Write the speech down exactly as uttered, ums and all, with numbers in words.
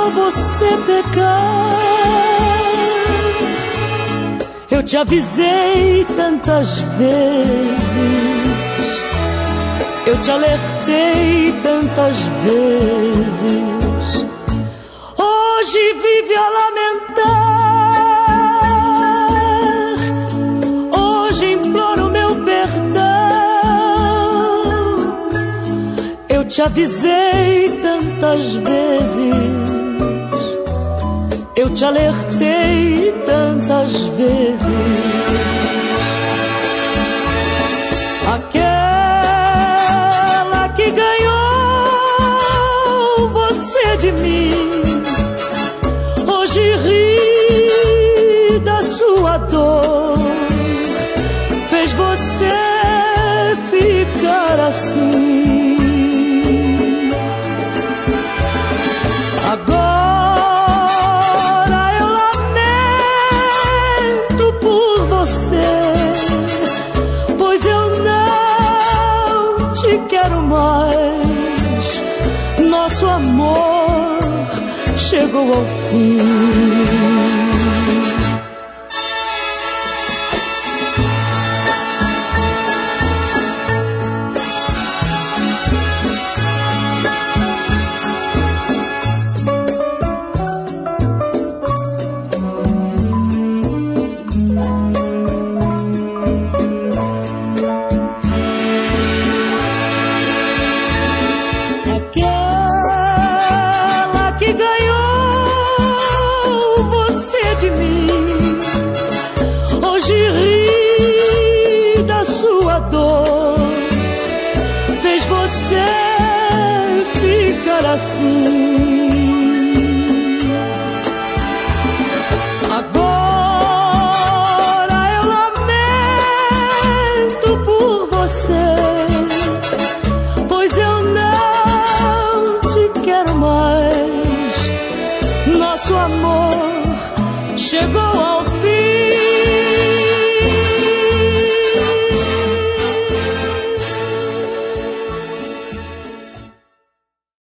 você pecar. Eu te avisei tantas vezes, eu te alertei tantas vezes. Hoje vive a lamentar, hoje imploro meu perdão. Eu te avisei tantas vezes, eu te alertei tantas vezes. Aquela que ganhou você de mim, hoje ri da sua dor, fez você ficar assim. Agora eu lamento por você, pois eu não te quero mais. Nosso amor chegou ao fim. Chegou ao